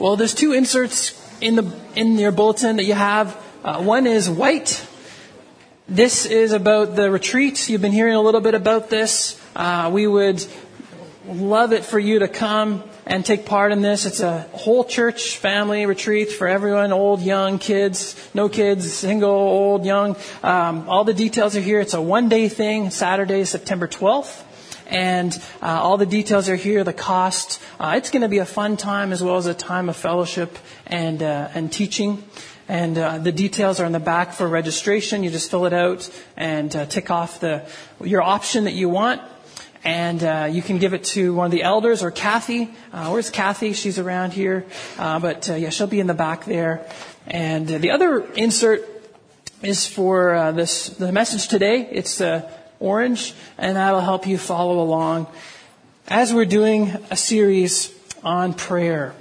Well, there's two inserts in your bulletin that you have. One is white. This is about the retreat. You've been hearing a little bit about this. We would love it for you to come and take part in this. It's a whole church family retreat for everyone, old, young, kids, no kids, single, old, young. All the details are here. It's a one-day thing, Saturday, September 12th. And all the details are here, the cost. It's going to be a fun time as well as a time of fellowship and teaching. And the details are in the back for registration. You just fill it out and tick off your option that you want. And you can give it to one of the elders or Kathy. Where's Kathy? She's around here. But she'll be in the back there. And the other insert is for the message today. It's orange, and that'll help you follow along as we're doing a series on prayer.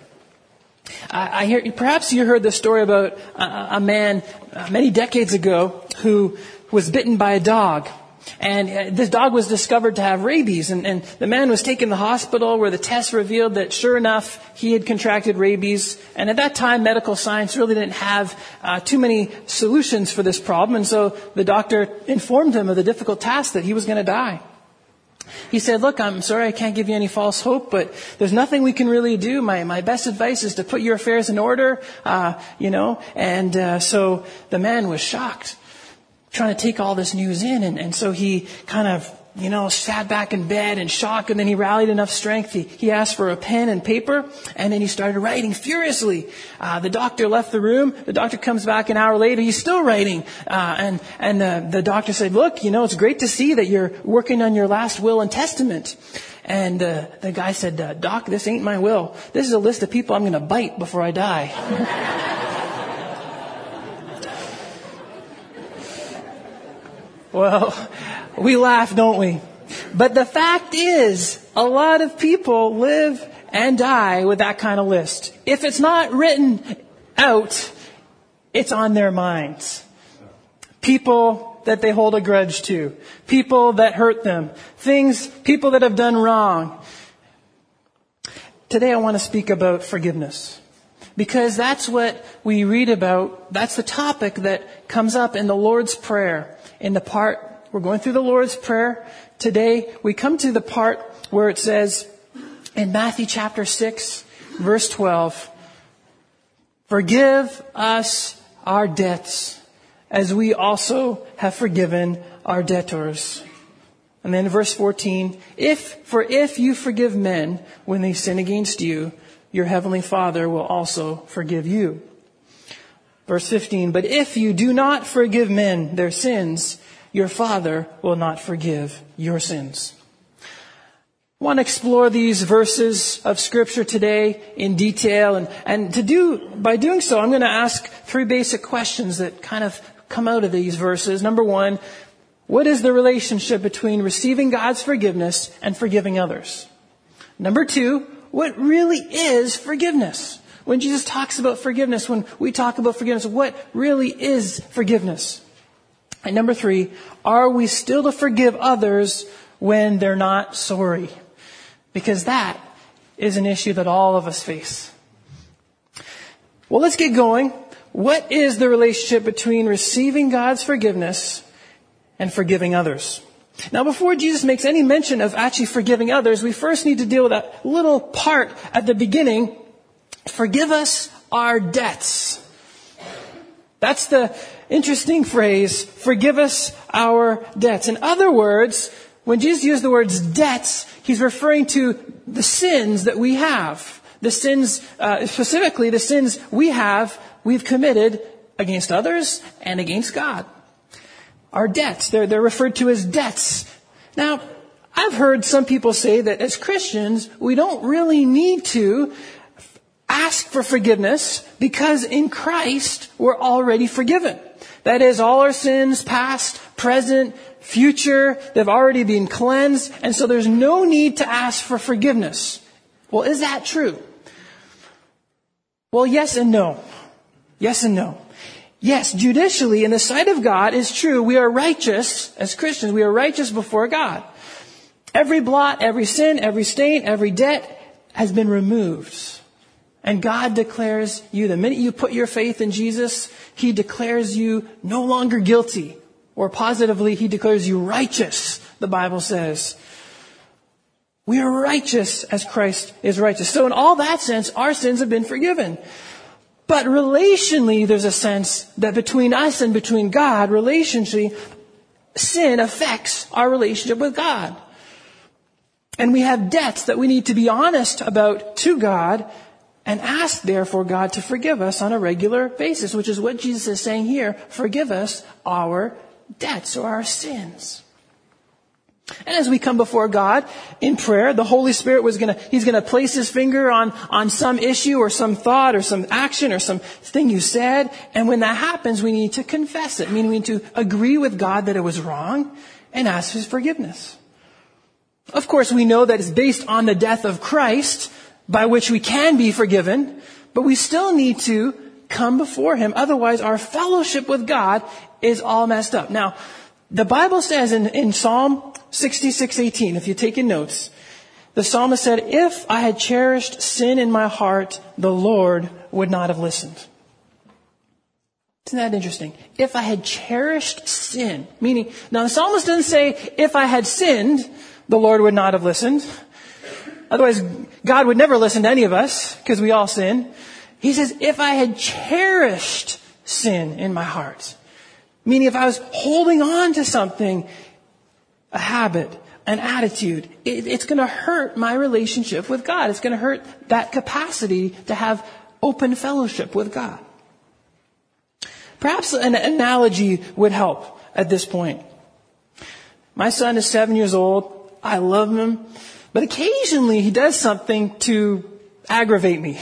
I hear, perhaps you heard the story about a man many decades ago who was bitten by a dog. And this dog was discovered to have rabies. And the man was taken to the hospital where the tests revealed that sure enough, he had contracted rabies. And at that time, medical science really didn't have too many solutions for this problem. And so the doctor informed him of the difficult task that he was going to die. He said, look, I'm sorry I can't give you any false hope, but there's nothing we can really do. My best advice is to put your affairs in order, And so the man was shocked, trying to take all this news in. And so he kind of, sat back in bed in shock, and then he rallied enough strength. He asked for a pen and paper, and then he started writing furiously. The doctor left the room. The doctor comes back an hour later. He's still writing. And the doctor said, look, it's great to see that you're working on your last will and testament. And the guy said, Doc, this ain't my will. This is a list of people I'm going to bite before I die. Well, we laugh, don't we? But the fact is, a lot of people live and die with that kind of list. If it's not written out, it's on their minds. People that they hold a grudge to. People that hurt them. People that have done wrong. Today I want to speak about forgiveness. Because that's what we read about. That's the topic that comes up in the Lord's Prayer. In the part, we're going through the Lord's Prayer. Today, we come to the part where it says in Matthew chapter 6, verse 12, forgive us our debts as we also have forgiven our debtors. And then verse 14, if you forgive men when they sin against you, your heavenly Father will also forgive you. Verse 15, but if you do not forgive men their sins, your Father will not forgive your sins. I want to explore these verses of Scripture today in detail. And by doing so, I'm going to ask three basic questions that kind of come out of these verses. Number one, what is the relationship between receiving God's forgiveness and forgiving others? Number two, what really is forgiveness? When Jesus talks about forgiveness, when we talk about forgiveness, what really is forgiveness? And number three, are we still to forgive others when they're not sorry? Because that is an issue that all of us face. Well, let's get going. What is the relationship between receiving God's forgiveness and forgiving others? Now, before Jesus makes any mention of actually forgiving others, we first need to deal with that little part at the beginning. Forgive us our debts. That's the interesting phrase, forgive us our debts. In other words, when Jesus used the words debts, he's referring to the sins that we have. The sins, specifically the sins we've committed against others and against God. Our debts, they're referred to as debts. Now, I've heard some people say that as Christians, we don't really need to ask for forgiveness because in Christ, we're already forgiven. That is, all our sins, past, present, future, they've already been cleansed. And so there's no need to ask for forgiveness. Well, is that true? Well, yes and no. Yes and no. Yes, judicially, in the sight of God, is true. We are righteous, as Christians, we are righteous before God. Every blot, every sin, every stain, every debt has been removed. And God declares you, the minute you put your faith in Jesus, He declares you no longer guilty. Or positively, He declares you righteous, the Bible says. We are righteous as Christ is righteous. So in all that sense, our sins have been forgiven. But relationally, there's a sense that between us and between God, relationally, sin affects our relationship with God. And we have debts that we need to be honest about to God and ask, therefore, God to forgive us on a regular basis, which is what Jesus is saying here. Forgive us our debts or our sins. And as we come before God in prayer, the Holy Spirit He's going to place His finger on some issue or some thought or some action or some thing you said. And when that happens, we need to confess it. Meaning we need to agree with God that it was wrong and ask His forgiveness. Of course, we know that it's based on the death of Christ, by which we can be forgiven, but we still need to come before Him. Otherwise, our fellowship with God is all messed up. Now, the Bible says in Psalm 66:18, if you're taking notes, the psalmist said, "If I had cherished sin in my heart, the Lord would not have listened." Isn't that interesting? If I had cherished sin, meaning, now the psalmist doesn't say, if I had sinned, the Lord would not have listened. Otherwise, God would never listen to any of us because we all sin. He says, if I had cherished sin in my heart, meaning if I was holding on to something, a habit, an attitude, it's going to hurt my relationship with God. It's going to hurt that capacity to have open fellowship with God. Perhaps an analogy would help at this point. My son is 7 years old. I love him. But occasionally he does something to aggravate me,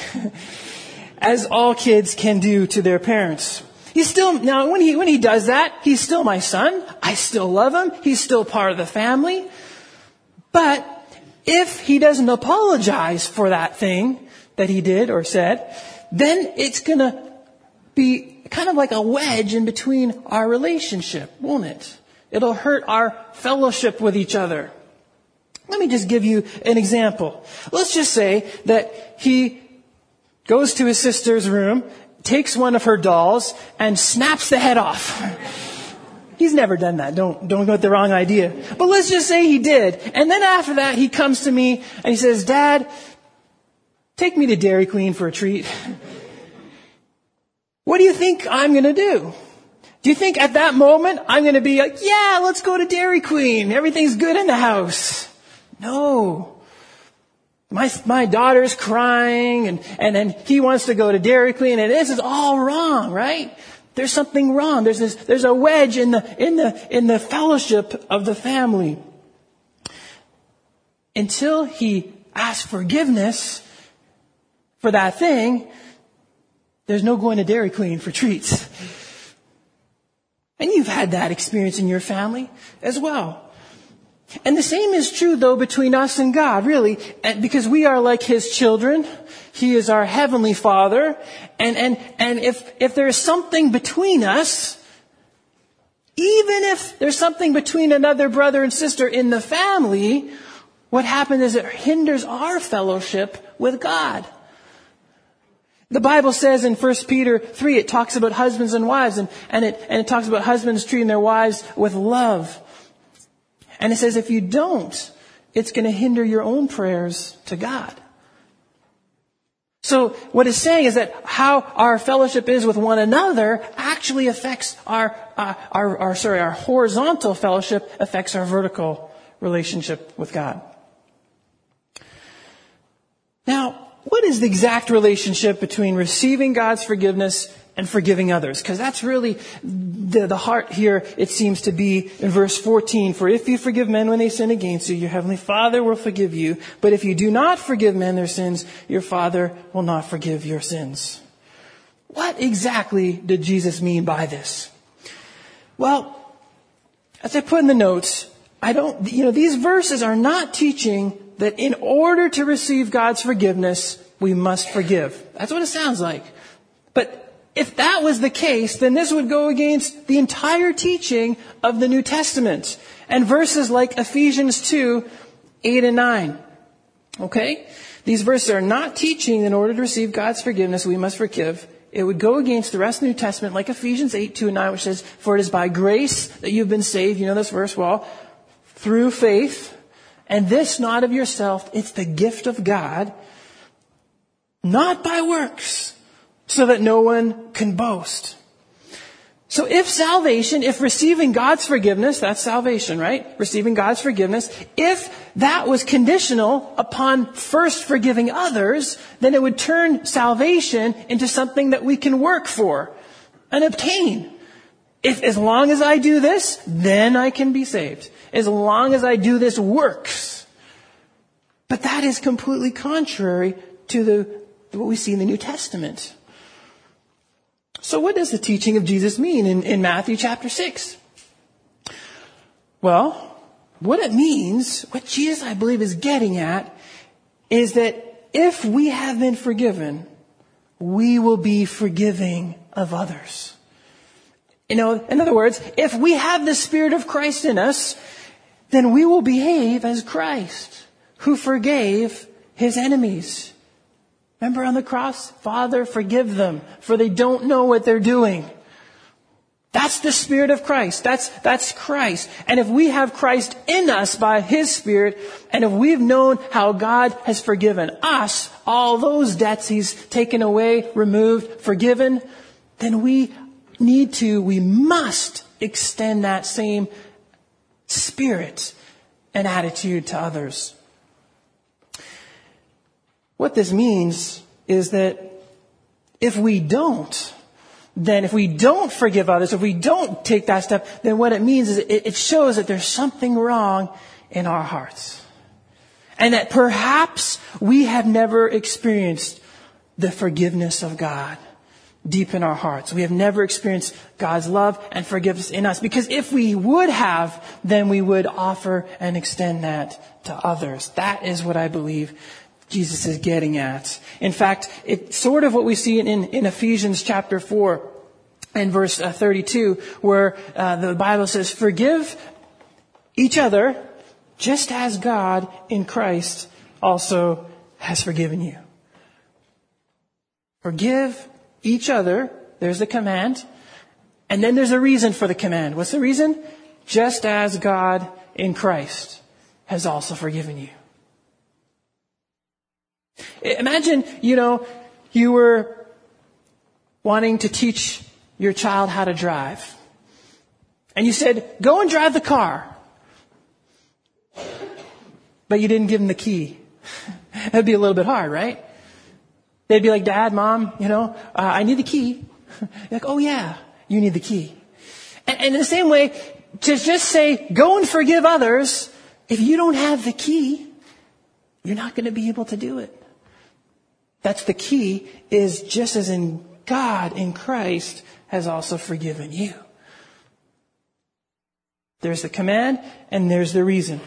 as all kids can do to their parents. Now when he does that, he's still my son. I still love him. He's still part of the family. But if he doesn't apologize for that thing that he did or said, then it's going to be kind of like a wedge in between our relationship, won't it? It'll hurt our fellowship with each other. Let me just give you an example. Let's just say that he goes to his sister's room, takes one of her dolls, and snaps the head off. He's never done that. Don't go with the wrong idea. But let's just say he did. And then after that, he comes to me and he says, "Dad, take me to Dairy Queen for a treat." What do you think I'm going to do? Do you think at that moment I'm going to be like, "Yeah, let's go to Dairy Queen. Everything's good in the house"? No. My daughter's crying and then he wants to go to Dairy Queen, and this is all wrong, right? There's something wrong. There's a wedge in the fellowship of the family. Until he asks forgiveness for that thing, there's no going to Dairy Queen for treats. And you've had that experience in your family as well. And the same is true, though, between us and God, really, because we are like His children. He is our Heavenly Father. And if there's something between us, even if there's something between another brother and sister in the family, what happens is it hinders our fellowship with God. The Bible says in 1 Peter 3, it talks about husbands and wives, and it talks about husbands treating their wives with love. And it says if you don't, it's going to hinder your own prayers to God. So what it's saying is that how our fellowship is with one another actually affects our horizontal fellowship affects our vertical relationship with God. Now, what is the exact relationship between receiving God's forgiveness and forgiving others? Because that's really the heart here, it seems to be in verse 14. "For if you forgive men when they sin against you, your heavenly Father will forgive you. But if you do not forgive men their sins, your Father will not forgive your sins." What exactly did Jesus mean by this? Well, as I put in the notes, these verses are not teaching that in order to receive God's forgiveness, we must forgive. That's what it sounds like. But if that was the case, then this would go against the entire teaching of the New Testament and verses like Ephesians 2, 8 and 9. Okay? These verses are not teaching that in order to receive God's forgiveness, we must forgive. It would go against the rest of the New Testament, like Ephesians 8:2-9, which says, "For it is by grace that you've been saved," you know this verse well, "through faith, and this not of yourself, it's the gift of God, not by works, so that no one can boast." So if receiving God's forgiveness, that's salvation, right? Receiving God's forgiveness, if that was conditional upon first forgiving others, then it would turn salvation into something that we can work for and obtain. As long as I do this, then I can be saved. As long as I do this works. But that is completely contrary to what we see in the New Testament. So what does the teaching of Jesus mean in Matthew chapter 6? Well, what it means, what Jesus, I believe, is getting at, is that if we have been forgiven, we will be forgiving of others. In other words, if we have the Spirit of Christ in us, then we will behave as Christ, who forgave his enemies. Remember on the cross? "Father, forgive them, for they don't know what they're doing." That's the Spirit of Christ. That's Christ. And if we have Christ in us by his Spirit, and if we've known how God has forgiven us, all those debts he's taken away, removed, forgiven, then we must extend that same spirit and attitude to others. What this means is that if we don't forgive others, if we don't take that step, then what it means is it shows that there's something wrong in our hearts. And that perhaps we have never experienced the forgiveness of God deep in our hearts. We have never experienced God's love and forgiveness in us. Because if we would have, then we would offer and extend that to others. That is what I believe Jesus is getting at. In fact, it's sort of what we see in Ephesians chapter 4 and verse 32, where the Bible says, "Forgive each other just as God in Christ also has forgiven you." Forgive each other. There's the command. And then there's a reason for the command. What's the reason? Just as God in Christ has also forgiven you. Imagine, you were wanting to teach your child how to drive. And you said, "Go and drive the car." But you didn't give them the key. That'd be a little bit hard, right? They'd be like, "Dad, Mom, I need the key." You're like, "Oh yeah, you need the key." And in the same way, to just say, "Go and forgive others," if you don't have the key, you're not going to be able to do it. That's the key, is just as in God, in Christ, has also forgiven you. There's the command and there's the reason.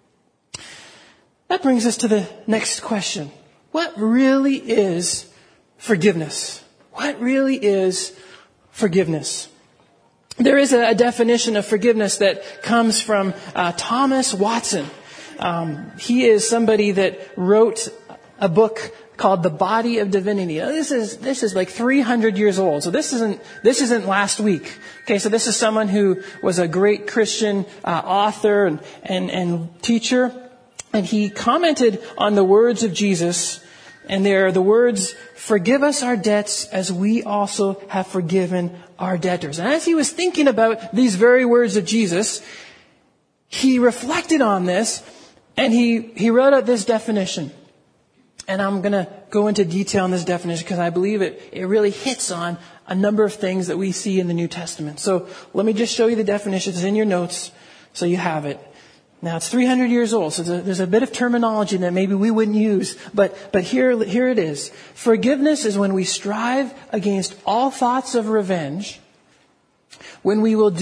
That brings us to the next question. What really is forgiveness? What really is forgiveness? There is a definition of forgiveness that comes from Thomas Watson. He is somebody that wrote a book called The Body of Divinity. Now, this is like 300 years old. So this isn't last week. Okay, so this is someone who was a great Christian author and teacher. And he commented on the words of Jesus. And they are the words, "Forgive us our debts as we also have forgiven our debtors." And as he was thinking about these very words of Jesus, he reflected on this and he wrote out this definition. And I'm going to go into detail on this definition because I believe it really hits on a number of things that we see in the New Testament. So let me just show you the definition. It's in your notes so you have it. Now it's 300 years old, so there's a bit of terminology that maybe we wouldn't use, but here it is. Forgiveness is when we strive against all thoughts of revenge, when we will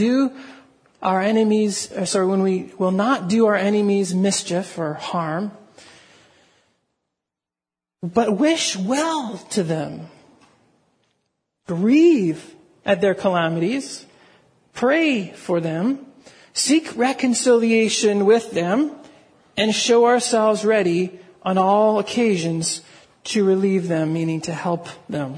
when we will not do our enemies mischief or harm, but wish well to them, grieve at their calamities, pray for them, seek reconciliation with them, and show ourselves ready on all occasions to relieve them, meaning to help them.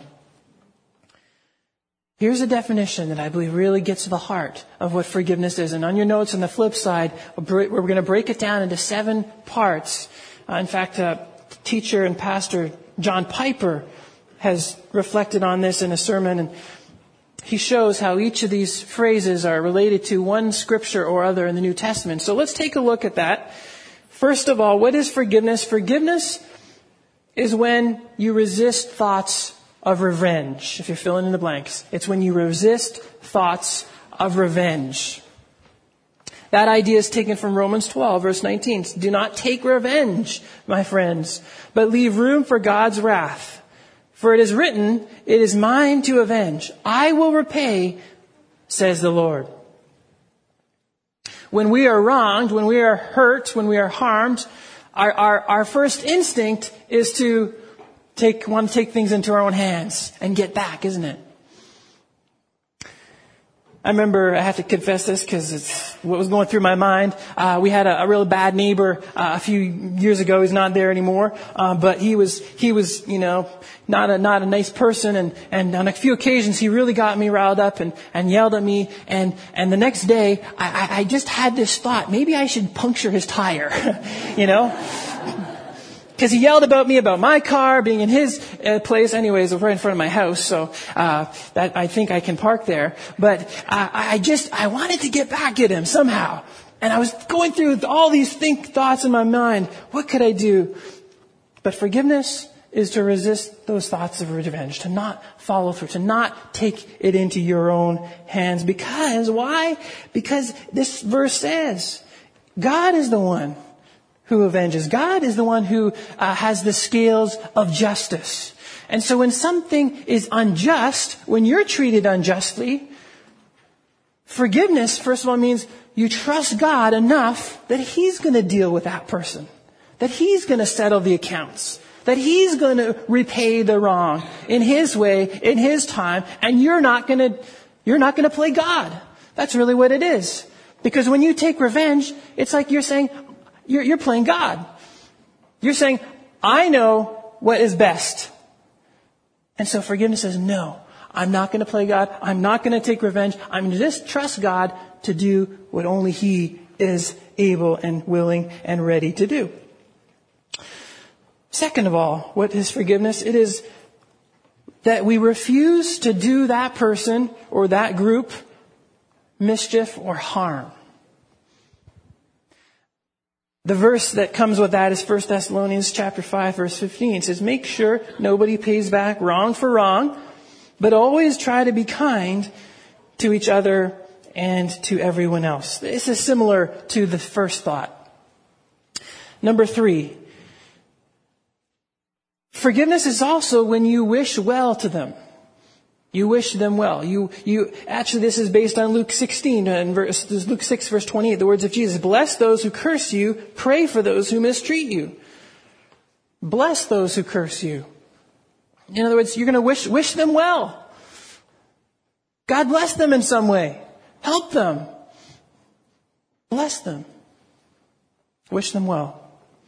Here's a definition that I believe really gets to the heart of what forgiveness is. And on your notes on the flip side, we're going to break it down into 7 parts. In fact, teacher and pastor John Piper has reflected on this in a sermon, and he shows how each of these phrases are related to one scripture or other in the New Testament. So let's take a look at that. First of all, what is forgiveness? Forgiveness is when you resist thoughts of revenge. If you're filling in the blanks, it's when you resist thoughts of revenge. That idea is taken from Romans 12, verse 19. Do not take revenge, my friends, but leave room for God's wrath. For it is written, it is mine to avenge. I will repay, says the Lord. When we are wronged, when we are hurt, when we are harmed, our first instinct is to want to take things into our own hands and get back, isn't it? I remember, I have to confess this because it's what was going through my mind. We had a real bad neighbor a few years ago. He's not there anymore, but he was not a nice person, and on a few occasions he really got me riled up and yelled at me. And the next day I just had this thought: maybe I should puncture his tire, Because he yelled about me, about my car being in his place. Anyways, right in front of my house, so that I think I can park there. But I wanted to get back at him somehow, and I was going through all these thoughts in my mind. What could I do? But forgiveness is to resist those thoughts of revenge, to not follow through, to not take it into your own hands. Because why? Because this verse says God is the one who avenges. God is the one who has the scales of justice. And so when something is unjust, when you're treated unjustly, forgiveness, first of all, means you trust God enough that He's going to deal with that person, that He's going to settle the accounts, that He's going to repay the wrong in His way, in His time, and you're not going to play God. That's really what it is. Because when you take revenge, it's like you're saying, you're playing God. You're saying, I know what is best. And so forgiveness says, no, I'm not going to play God. I'm not going to take revenge. I'm going to just trust God to do what only He is able and willing and ready to do. Second of all, what is forgiveness? It is that we refuse to do that person or that group mischief or harm. The verse that comes with that is 1 Thessalonians chapter 5, verse 15. It says, make sure nobody pays back wrong for wrong, but always try to be kind to each other and to everyone else. This is similar to the first thought. Number 3, forgiveness is also when you wish well to them. You wish them well. Actually, this is based on Luke 16 and Luke 6, verse 28, the words of Jesus. Bless those who curse you. Pray for those who mistreat you. Bless those who curse you. In other words, you're going to wish them well. God bless them in some way. Help them. Bless them. Wish them well.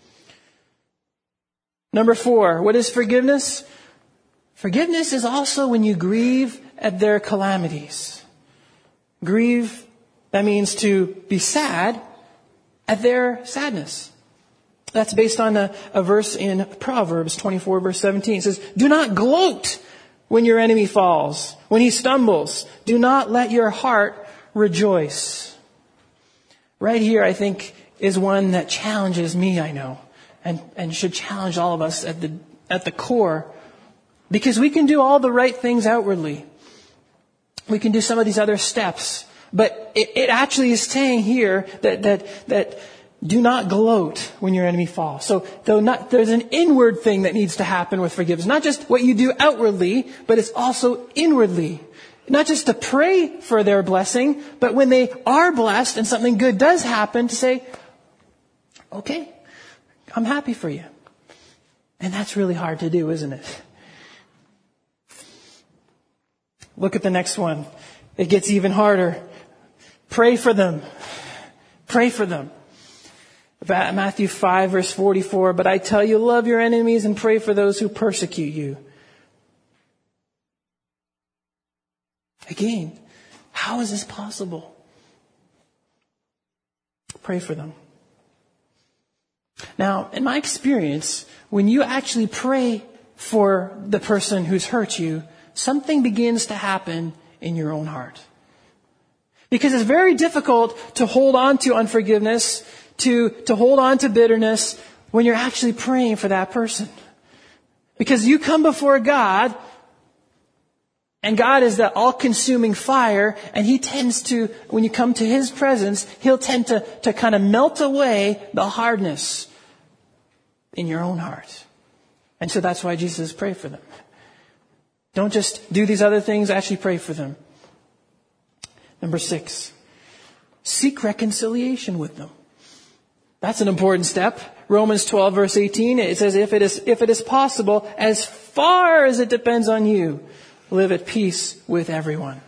Number 4, what is forgiveness? Forgiveness is also when you grieve at their calamities. Grieve, that means to be sad at their sadness. That's based on a verse in Proverbs 24, verse 17. It says, do not gloat when your enemy falls, when he stumbles. Do not let your heart rejoice. Right here, I think, is one that challenges me, I know, and should challenge all of us at the core. Because we can do all the right things outwardly. We can do some of these other steps. But it actually is saying here that do not gloat when your enemy falls. So there's an inward thing that needs to happen with forgiveness. Not just what you do outwardly, but it's also inwardly. Not just to pray for their blessing, but when they are blessed and something good does happen, to say, okay, I'm happy for you. And that's really hard to do, isn't it? Look at the next one. It gets even harder. Pray for them. Pray for them. Matthew 5 verse 44, but I tell you, love your enemies and pray for those who persecute you. Again, how is this possible? Pray for them. Now, in my experience, when you actually pray for the person who's hurt you, something begins to happen in your own heart. Because it's very difficult to hold on to unforgiveness, to hold on to bitterness when you're actually praying for that person. Because you come before God, and God is that all-consuming fire, and He tends to, when you come to His presence, He'll tend to kind of melt away the hardness in your own heart. And so that's why Jesus says, pray for them. Don't just do these other things, actually pray for them. Number 6, seek reconciliation with them. That's an important step. Romans 12 verse 18, it says, if it is possible, as far as it depends on you, live at peace with everyone.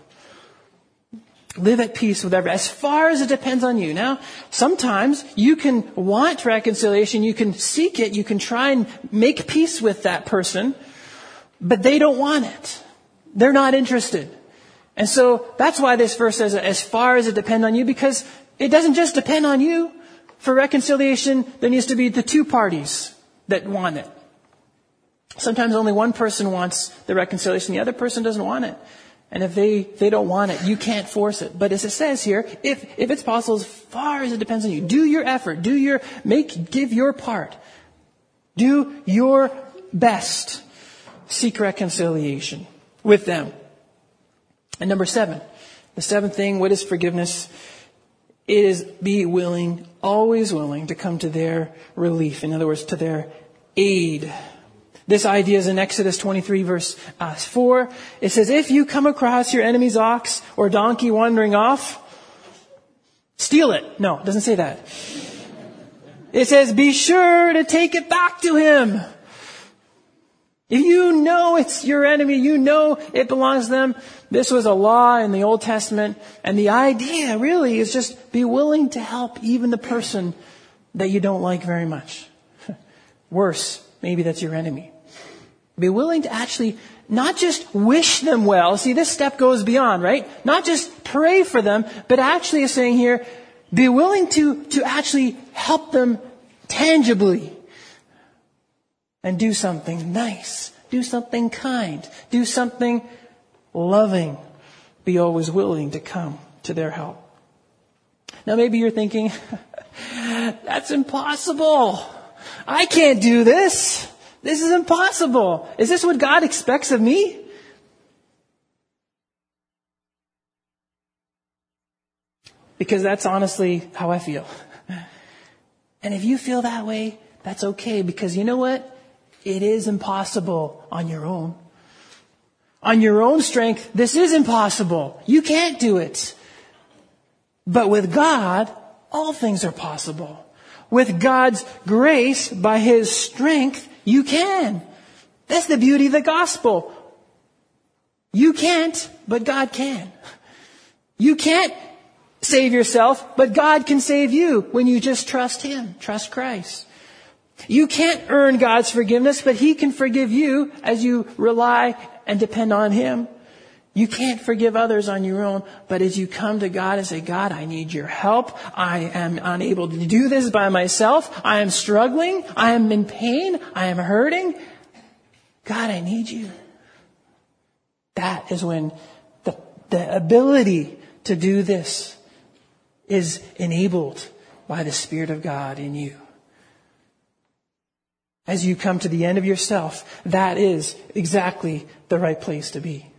Live at peace with everyone, as far as it depends on you. Now, sometimes you can want reconciliation, you can seek it, you can try and make peace with that person, but they don't want it. They're not interested. And so that's why this verse says, as far as it depends on you, because it doesn't just depend on you. For reconciliation, there needs to be the two parties that want it. Sometimes only one person wants the reconciliation, the other person doesn't want it. And if they don't want it, you can't force it. But as it says here, if it's possible, as far as it depends on you, do your effort, give your part. Do your best. Seek reconciliation with them. And number 7, the 7th thing, what is forgiveness? It is be willing, always willing to come to their relief. In other words, to their aid. This idea is in Exodus 23 verse 4. It says, if you come across your enemy's ox or donkey wandering off, steal it. No, it doesn't say that. It says, be sure to take it back to him. If you know it's your enemy, you know it belongs to them. This was a law in the Old Testament. And the idea really is just be willing to help even the person that you don't like very much. Worse, maybe that's your enemy. Be willing to actually not just wish them well. See, this step goes beyond, right? Not just pray for them, but actually is saying here, be willing to actually help them tangibly. And do something nice. Do something kind. Do something loving. Be always willing to come to their help. Now maybe you're thinking, that's impossible. I can't do this. This is impossible. Is this what God expects of me? Because that's honestly how I feel. And if you feel that way, that's okay. Because you know what? It is impossible on your own. On your own strength, this is impossible. You can't do it. But with God, all things are possible. With God's grace, by His strength, you can. That's the beauty of the gospel. You can't, but God can. You can't save yourself, but God can save you when you just trust Him, trust Christ. You can't earn God's forgiveness, but He can forgive you as you rely and depend on Him. You can't forgive others on your own, but as you come to God and say, God, I need your help. I am unable to do this by myself. I am struggling. I am in pain. I am hurting. God, I need you. That is when the ability to do this is enabled by the Spirit of God in you. As you come to the end of yourself, that is exactly the right place to be.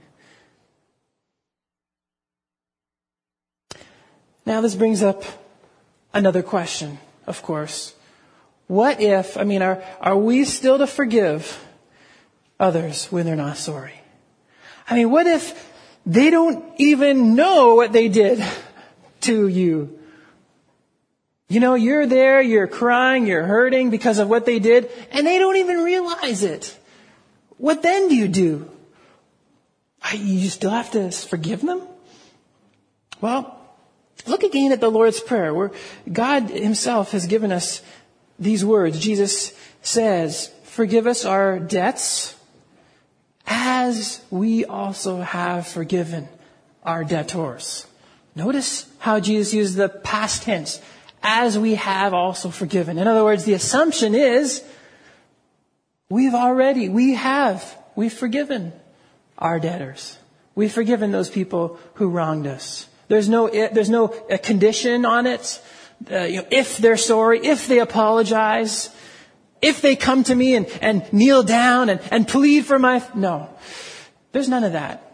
Now this brings up another question, of course. What if, are we still to forgive others when they're not sorry? What if they don't even know what they did to you? You're there, you're crying, you're hurting because of what they did, and they don't even realize it. What then do you do? You still have to forgive them? Well, Look again at the Lord's Prayer, where God himself has given us these words. Jesus says, forgive us our debts as we also have forgiven our debtors. Notice how Jesus used the past tense, as we have also forgiven. In other words, the assumption is we've forgiven our debtors. We've forgiven those people who wronged us. There's no condition on it. If they're sorry, if they apologize, if they come to me and kneel down and plead for no, there's none of that.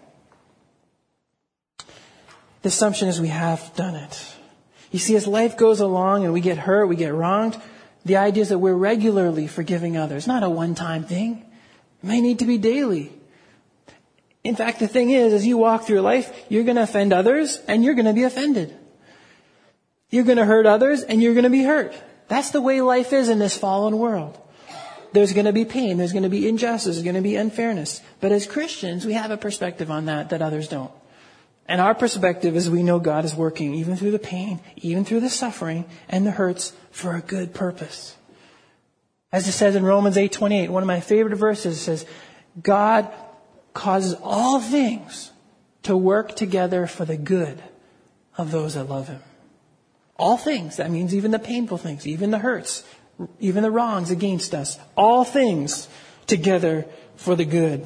The assumption is we have done it. You see, as life goes along and we get hurt, we get wronged, the idea is that we're regularly forgiving others, not a one-time thing. It may need to be daily. In fact, the thing is, as you walk through life, you're going to offend others and you're going to be offended. You're going to hurt others and you're going to be hurt. That's the way life is in this fallen world. There's going to be pain. There's going to be injustice. There's going to be unfairness. But as Christians, we have a perspective on that others don't. And our perspective is we know God is working even through the pain, even through the suffering and the hurts for a good purpose. As it says in Romans 8:28, one of my favorite verses says, God causes all things to work together for the good of those that love him. All things. That means even the painful things, even the hurts, even the wrongs against us. All things together for the good.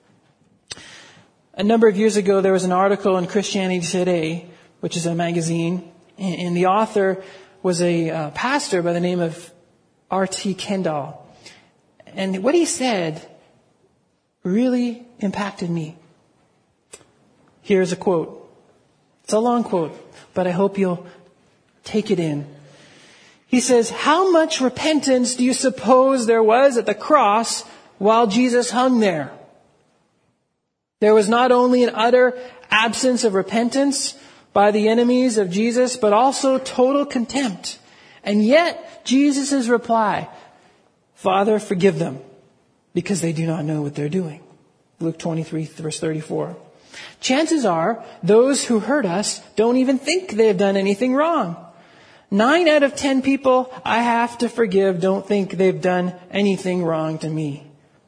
A number of years ago, there was an article in Christianity Today, which is a magazine, and the author was a pastor by the name of R.T. Kendall. And what he said really impacted me. Here's a quote. It's a long quote, but I hope you'll take it in. He says, how much repentance do you suppose there was at the cross while Jesus hung there? There was not only an utter absence of repentance by the enemies of Jesus, but also total contempt. And yet, Jesus' reply, Father, forgive them, because they do not know what they're doing. Luke 23, verse 34. Chances are, those who hurt us don't even think they've done anything wrong. 9 out of 10 people I have to forgive don't think they've done anything wrong to me.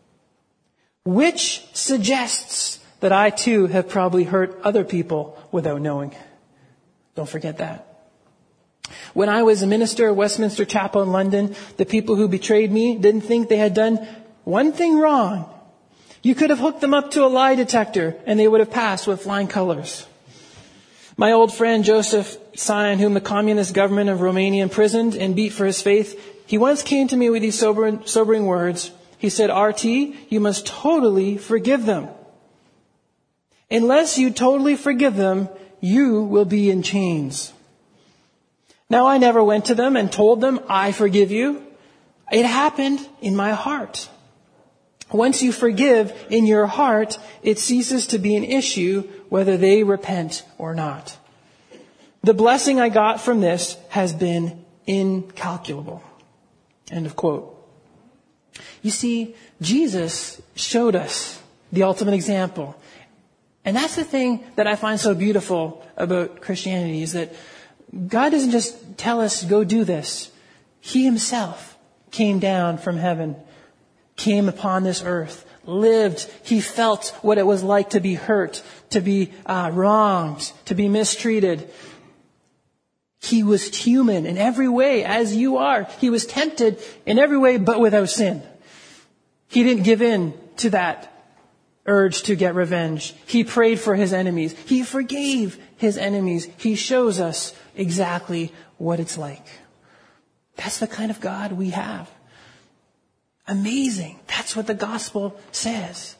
Which suggests that I too have probably hurt other people without knowing. Don't forget that. When I was a minister at Westminster Chapel in London, the people who betrayed me didn't think they had done one thing wrong. You could have hooked them up to a lie detector and they would have passed with flying colors. My old friend Joseph Sion, whom the communist government of Romania imprisoned and beat for his faith, he once came to me with these sobering words. He said, RT, you must totally forgive them. Unless you totally forgive them, you will be in chains. Now, I never went to them and told them, I forgive you. It happened in my heart. Once you forgive in your heart, it ceases to be an issue whether they repent or not. The blessing I got from this has been incalculable. End of quote. You see, Jesus showed us the ultimate example. And that's the thing that I find so beautiful about Christianity, is that God doesn't just tell us, go do this. He himself came down from heaven, came upon this earth, lived. He felt what it was like to be hurt, to be wronged, to be mistreated. He was human in every way, as you are. He was tempted in every way, but without sin. He didn't give in to that urge to get revenge. He prayed for his enemies. He forgave his enemies. He shows us exactly what it's like. That's the kind of God we have. Amazing. That's what the gospel says.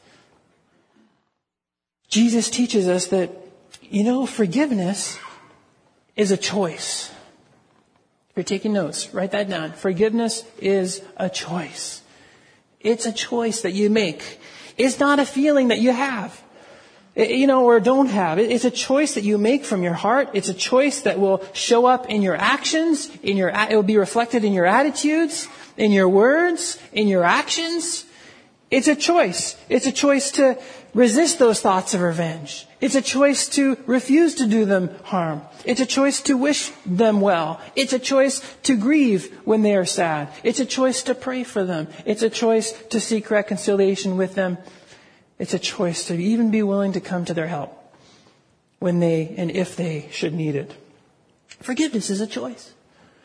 Jesus teaches us that, forgiveness is a choice. If you're taking notes, write that down. Forgiveness is a choice. It's a choice that you make. It's not a feeling that you have, or don't have. It's a choice that you make from your heart. It's a choice that will show up in your actions, it will be reflected in your attitudes, in your words, in your actions. It's a choice. It's a choice to resist those thoughts of revenge. It's a choice to refuse to do them harm. It's a choice to wish them well. It's a choice to grieve when they are sad. It's a choice to pray for them. It's a choice to seek reconciliation with them. It's a choice to even be willing to come to their help when they and if they should need it. Forgiveness is a choice.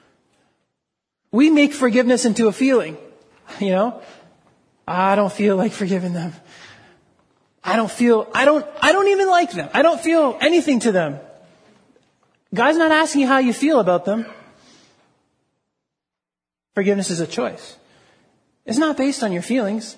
We make forgiveness into a feeling. I don't feel like forgiving them. I don't even like them. I don't feel anything to them. God's not asking you how you feel about them. Forgiveness is a choice. It's not based on your feelings.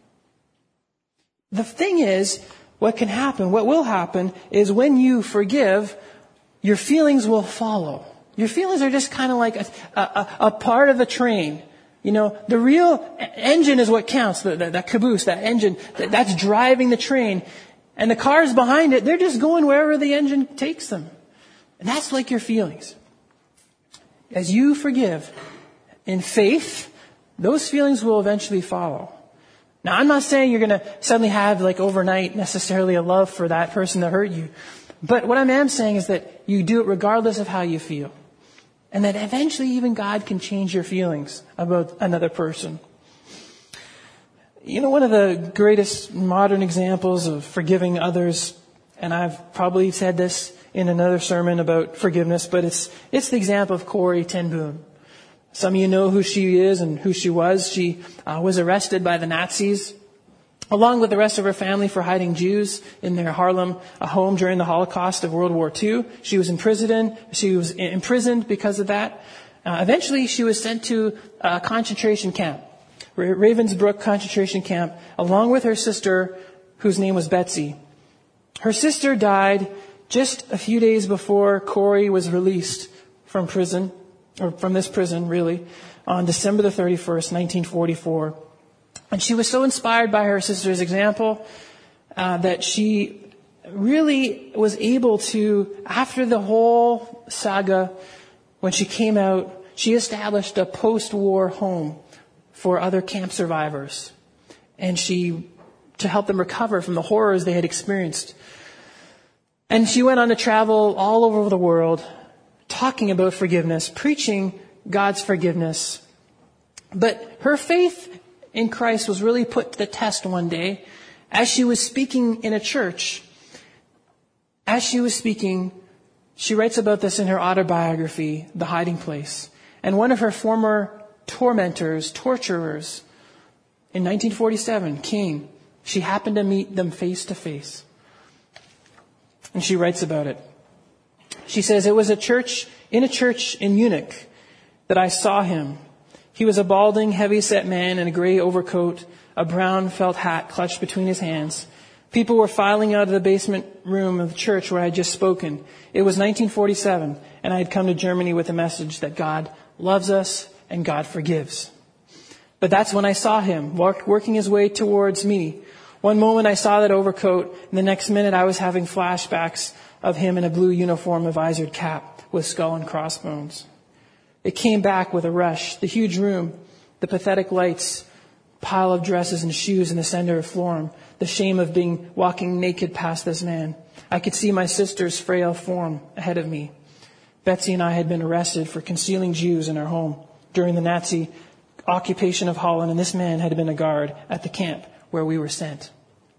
The thing is, what will happen is when you forgive, your feelings will follow. Your feelings are just kind of like a part of the train. The real engine is what counts, that caboose, that engine, that's driving the train. And the cars behind it, they're just going wherever the engine takes them. And that's like your feelings. As you forgive in faith, those feelings will eventually follow. Now, I'm not saying you're going to suddenly have overnight necessarily a love for that person that hurt you. But what I am saying is that you do it regardless of how you feel. And that eventually even God can change your feelings about another person. One of the greatest modern examples of forgiving others, and I've probably said this in another sermon about forgiveness, but it's the example of Corrie ten Boom. Some of you know who she is and who she was. She was arrested by the Nazis, along with the rest of her family, for hiding Jews in their Harlem home during the Holocaust of World War II. She was imprisoned because of that. Eventually, she was sent to a concentration camp, Ravensbrück concentration camp, along with her sister, whose name was Betsy. Her sister died just a few days before Corrie was released from prison, or from this prison, really, on December the 31st, 1944. And she was so inspired by her sister's example that she really was able to, after the whole saga, when she came out, she established a post-war home for other camp survivors. And to help them recover from the horrors they had experienced. And she went on to travel all over the world, talking about forgiveness, preaching God's forgiveness. But her faith in Christ was really put to the test one day as she was speaking in a church. As she was speaking, she writes about this in her autobiography, The Hiding Place. And one of her former torturers, in 1947 came. She happened to meet them face to face. And she writes about it. She says, "It was in a church in Munich that I saw him. He was a balding, heavy-set man in a gray overcoat, a brown felt hat clutched between his hands. People were filing out of the basement room of the church where I had just spoken. It was 1947, and I had come to Germany with a message that God loves us and God forgives. But that's when I saw him working his way towards me. One moment I saw that overcoat, and the next minute I was having flashbacks of him in a blue uniform, a visored cap with skull and crossbones. It came back with a rush. The huge room, the pathetic lights, pile of dresses and shoes in the center of the floor, the shame of walking naked past this man. I could see my sister's frail form ahead of me. Betsy and I had been arrested for concealing Jews in our home during the Nazi occupation of Holland, and this man had been a guard at the camp where we were sent.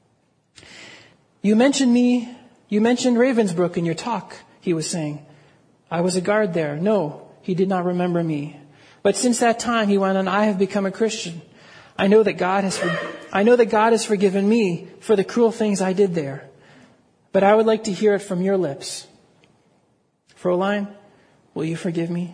You mentioned Ravensbrück in your talk," he was saying. "I was a guard there." No, he did not remember me. "But since that time," he went on, "I have become a Christian. I know that God has forgiven me for the cruel things I did there. But I would like to hear it from your lips. Fräulein, will you forgive me?"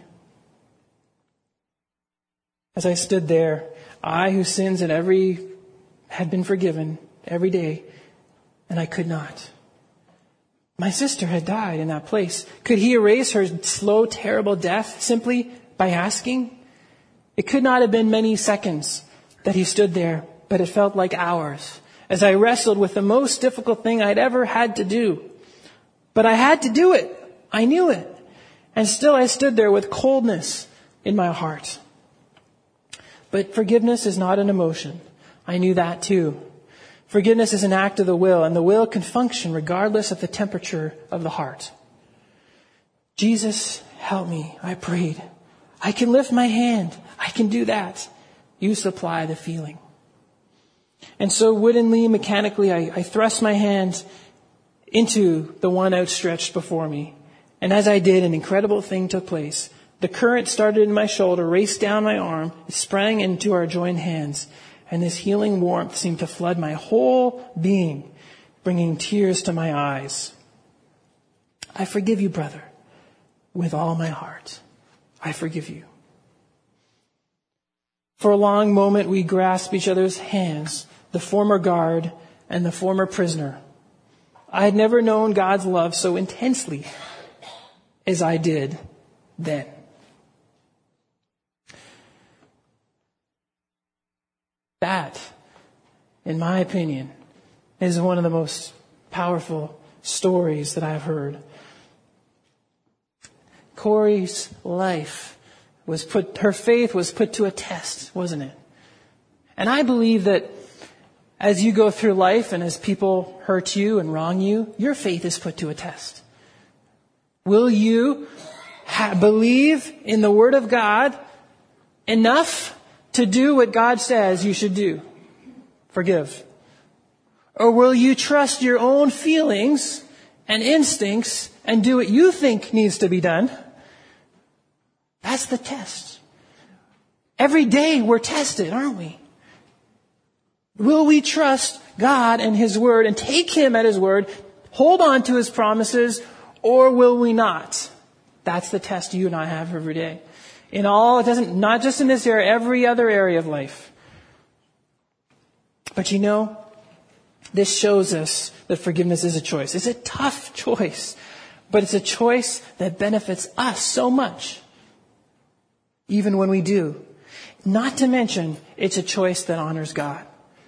As I stood there, I whose sins had been forgiven every day, and I could not. My sister had died in that place. Could he erase her slow, terrible death simply by asking? It could not have been many seconds that he stood there, but it felt like hours as I wrestled with the most difficult thing I'd ever had to do. But I had to do it. I knew it. And still I stood there with coldness in my heart. But forgiveness is not an emotion. I knew that too. Forgiveness is an act of the will, and the will can function regardless of the temperature of the heart. Jesus, help me, I prayed. I can lift my hand. I can do that. You supply the feeling. And so woodenly, mechanically, I thrust my hand into the one outstretched before me. And as I did, an incredible thing took place. The current started in my shoulder, raced down my arm, it sprang into our joined hands. And this healing warmth seemed to flood my whole being, bringing tears to my eyes. I forgive you, brother, with all my heart. I forgive you. For a long moment, we grasped each other's hands, the former guard and the former prisoner. I had never known God's love so intensely as I did then. That, in my opinion, is one of the most powerful stories that I've heard. Corey's life her faith was put to a test, wasn't it? And I believe that as you go through life and as people hurt you and wrong you, your faith is put to a test. Will you believe in the Word of God enough to do what God says you should do? Forgive. Or will you trust your own feelings and instincts and do what you think needs to be done? That's the test. Every day we're tested, aren't we? Will we trust God and His Word and take Him at His word, hold on to His promises, or will we not? That's the test you and I have every day. Not just in this area, every other area of life. But this shows us that forgiveness is a choice. It's a tough choice, but it's a choice that benefits us so much, even when we do. Not to mention, it's a choice that honors God.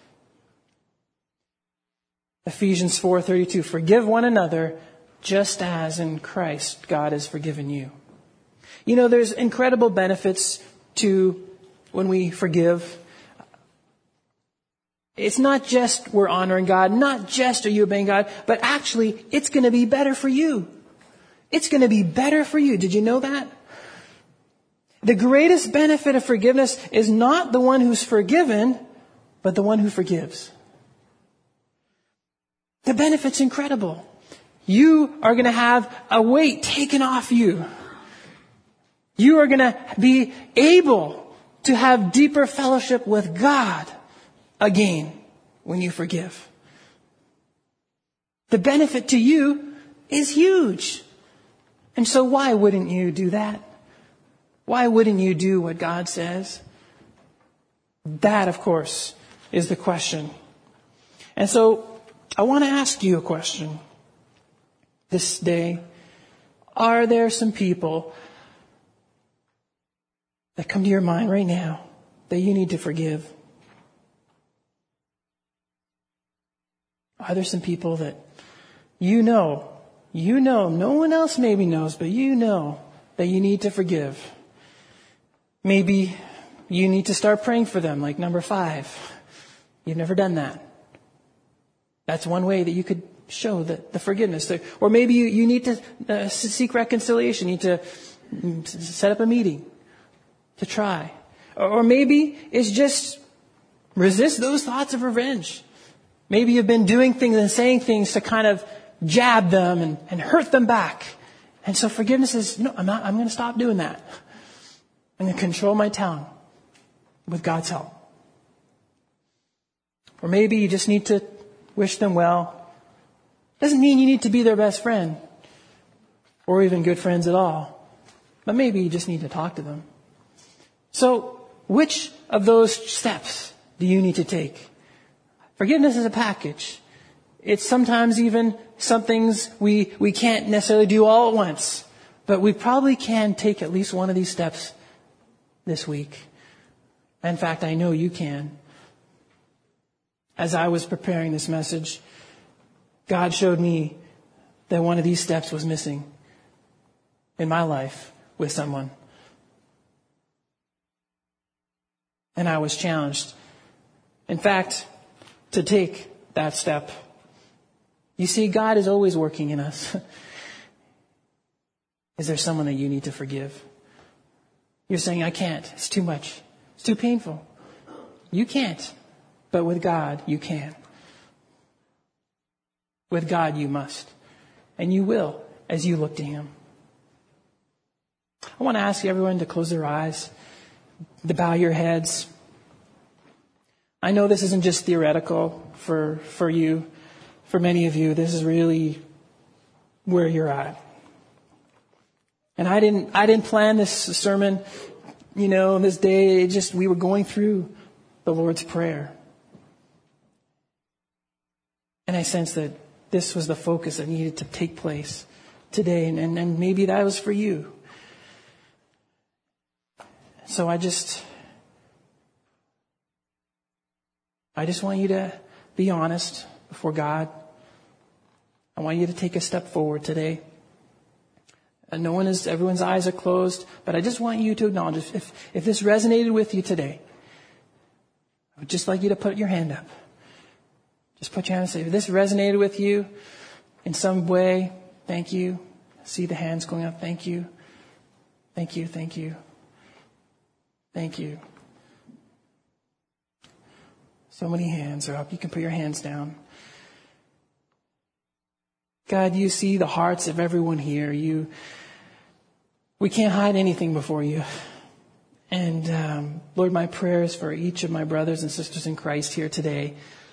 Ephesians 4:32, forgive one another just as in Christ God has forgiven you. There's incredible benefits to when we forgive. It's not just we're honoring God, not just are you obeying God, but actually it's going to be better for you. It's going to be better for you. Did you know that? The greatest benefit of forgiveness is not the one who's forgiven, but the one who forgives. The benefit's incredible. You are going to have a weight taken off you. You are going to be able to have deeper fellowship with God again when you forgive. The benefit to you is huge. And so why wouldn't you do that? Why wouldn't you do what God says? That, of course, is the question. And so I want to ask you a question this day. Are there some people that come to your mind right now that you need to forgive? Are there some people that you know, no one else maybe knows, but you know that you need to forgive? Maybe you need to start praying for them, like number 5. You've never done that. That's one way that you could show the forgiveness. Or maybe you need to seek reconciliation. You need to set up a meeting to try. Or maybe it's just resist those thoughts of revenge. Maybe you've been doing things and saying things to kind of jab them and hurt them back. And so forgiveness is, no, I'm going to stop doing that. I'm going to control my tongue with God's help. Or maybe you just need to wish them well. Doesn't mean you need to be their best friend or even good friends at all. But maybe you just need to talk to them. So, which of those steps do you need to take? Forgiveness is a package. It's sometimes even some things we can't necessarily do all at once. But we probably can take at least one of these steps this week. In fact, I know you can. As I was preparing this message, God showed me that one of these steps was missing in my life with someone. And I was challenged, in fact, to take that step. You see, God is always working in us. Is there someone that you need to forgive? You're saying, I can't. It's too much. It's too painful. You can't. But with God, you can. With God, you must. And you will as you look to Him. I want to ask everyone to close their eyes, to bow your heads. I know this isn't just theoretical for you. For many of you, this is really where you're at. And I didn't plan this sermon, this day. We were going through the Lord's Prayer. And I sensed that this was the focus that needed to take place today. And maybe that was for you. So I just want you to be honest before God. I want you to take a step forward today. And everyone's eyes are closed, but I just want you to acknowledge if this resonated with you today, I would just like you to put your hand up. Just put your hand and say, if this resonated with you in some way, thank you. See the hands going up. Thank you. Thank you. Thank you. Thank you. So many hands are up. You can put your hands down. God, you see the hearts of everyone here. We can't hide anything before you. And Lord, my prayer is for each of my brothers and sisters in Christ here today.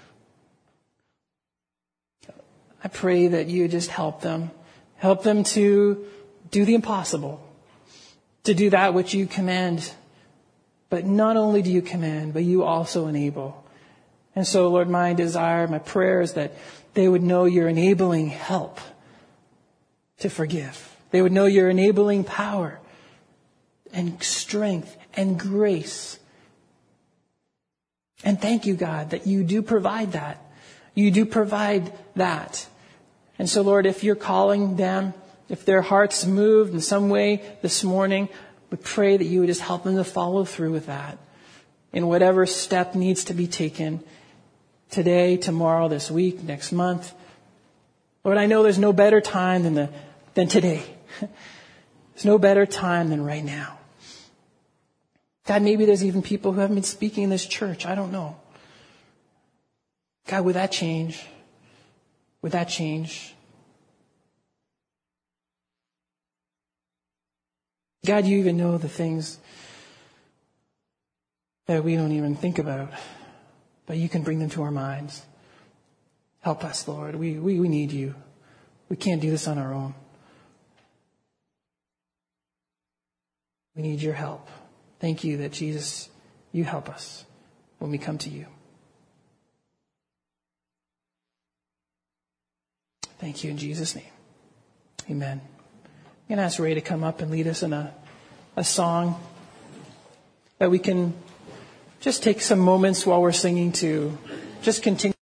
I pray that you just help them to do the impossible, to do that which you command. But not only do you command, but you also enable. And so, Lord, my desire, my prayer is that they would know your enabling help to forgive. They would know your enabling power and strength and grace. And thank you, God, that you do provide that. You do provide that. And so, Lord, if you're calling them, if their hearts moved in some way this morning, we pray that you would just help them to follow through with that in whatever step needs to be taken today, tomorrow, this week, next month. Lord, I know there's no better time than today. There's no better time than right now. God, maybe there's even people who haven't been speaking in this church. I don't know. God, would that change? Would that change? God, you even know the things that we don't even think about, but you can bring them to our minds. Help us, Lord. We need you. We can't do this on our own. We need your help. Thank you that, Jesus, you help us when we come to you. Thank you in Jesus' name. Amen. I'm going to ask Ray to come up and lead us in a song that we can just take some moments while we're singing to just continue.